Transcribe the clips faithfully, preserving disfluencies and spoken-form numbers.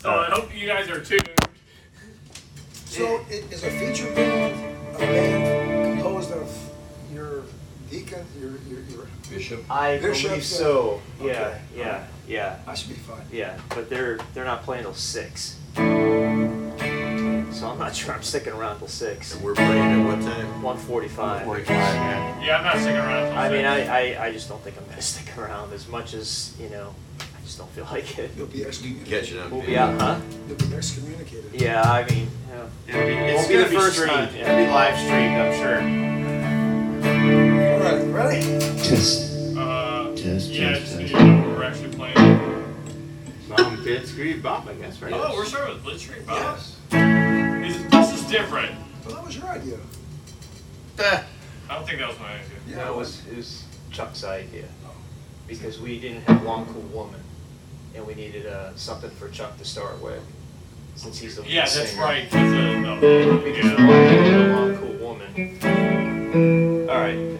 So I hope you guys are tuned. So it is a feature band, a band composed of your deacon, your your, your Bishop. I Bishops, believe so. uh, Yeah, okay. yeah, yeah, That should be fun. yeah. But they're they're not playing till six. So I'm not sure I'm sticking around till six. And we're playing at what time? One forty-five. forty-five, yeah. Yeah, I'm not sticking around. Till I mean, six. I, I, I just don't think I'm gonna stick around as much as, you know, I just don't feel like it. You'll be excommunicated. Catching up. We'll be out, huh? You'll be excommunicated. Yeah, I mean, yeah. It'll be, it's Won't be gonna the be first streamed. time, yeah. It'll be live streamed, I'm sure. All right, ready? Test. Uh, Test, yeah, test, it's, test. you know, we're actually playing. Um, Blitzkrieg Bop, I guess, right? Oh, we're starting with Blitzkrieg Bop. Yes. This, this is different. Well, that was your idea. I don't think that was my idea. Yeah, That was, it was Chuck's idea. Because we didn't have Long Cool Woman. And we needed uh, something for Chuck to start with. Since he's the lead Yeah, that's singer. right. 'Cause, uh, no, Because yeah. we wanted a Long Cool Woman. Alright.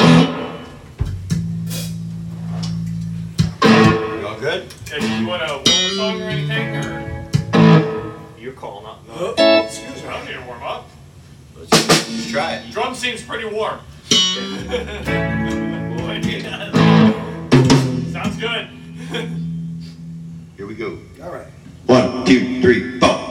You all good? Okay, do you want a warm song or anything? Or? You're calling up. No. Oh, excuse me. I don't need to warm up. Let's just try it. Drum seems pretty warm. Boy, Sounds good. Here we go. All right. One, two, three, four.